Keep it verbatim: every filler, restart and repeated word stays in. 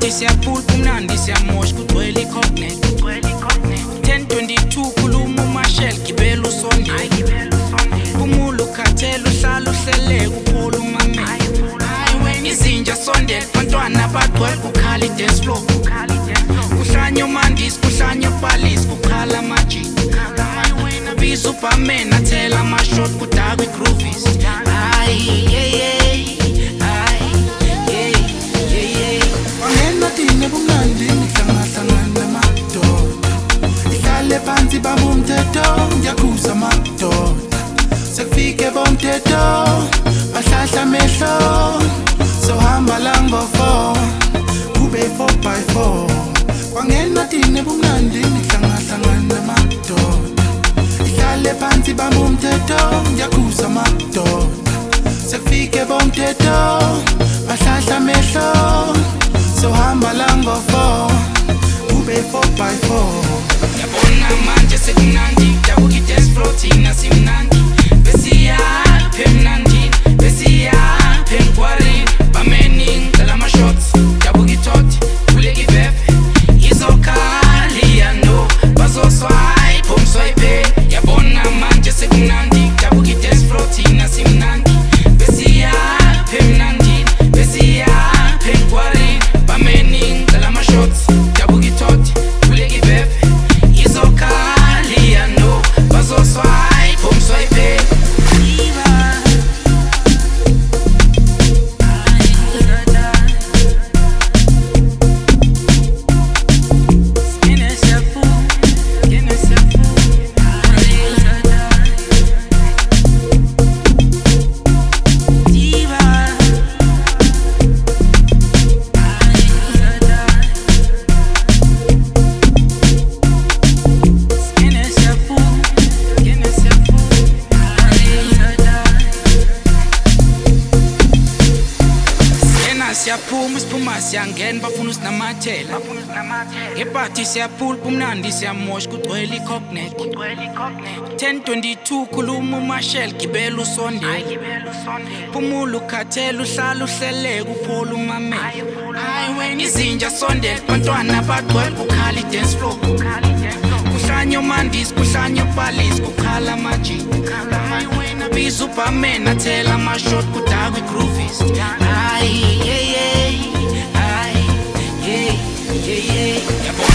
Party siyapulpa umnandi siyamosh kugcwele icognate. ten twenty-two khuluma umashel gibela usonde. Umulu khathela uhlala uhlele kuphola umame. Izinja sondela bantwana bagcwele kukhala i-dance floor. Kuhlanya umandisi kuhlanya ubhalisi kukhala amaji. Biza uBarman athela amashot kudakwa i-groovies. Ayi yeah yeah ayi yeah yeah yeah. Wangena dine kumnandi ngihlangana namadoda. Ihlale phansi bamumthetho ngiyakhuza amadoda. Sekufike bomthetho bahlahla amehlo. Sohamba la ngo-four kube four by four. Wangena dine kumnandi ngihlangana namadoda. Ihlale phansi bamumthetho ngiyakhuza amadoda. Sekufike bomthetho bahlahla amehlo. Sohamba la ngo-four kube four by four. Yabona manje sekumnandi dabuka i-dance floor thina simnandi. Besiyaphi emnandini besiyaphi emgwareni. Bamening ngicela ama-shots dabuka i-tot vuleka iveve. Izokhali yano bazoswipe umswipe. Yabona manje sekumnandi dabuka i-dance floor thina simnandi. Besiyaphi emnandini besiyaphi emgwareni. Bamening ngicela ama-shots dabuka i-tot vuleka iveve. Izokhali yano bazoswipe umswipe. Siyaphuma siphuma siyangena bafuna usinamathela. Ngeparty siyapulpa umnandi siyamosh kugcwele icognate. ten twenty-two khuluma umashel gibela usondela. Phumula ukhathela uhlala uhlele kuphola umame. Izinja sondela bantwana bagcwele kukhala i-dance floor. Kuhlanya umandisi kuhlanya ubhalisi kukhala amaji. Biza uBarman athela amashot kudakwa i-groovies. Ayi yeah yeah ayi yeah yeah yeah.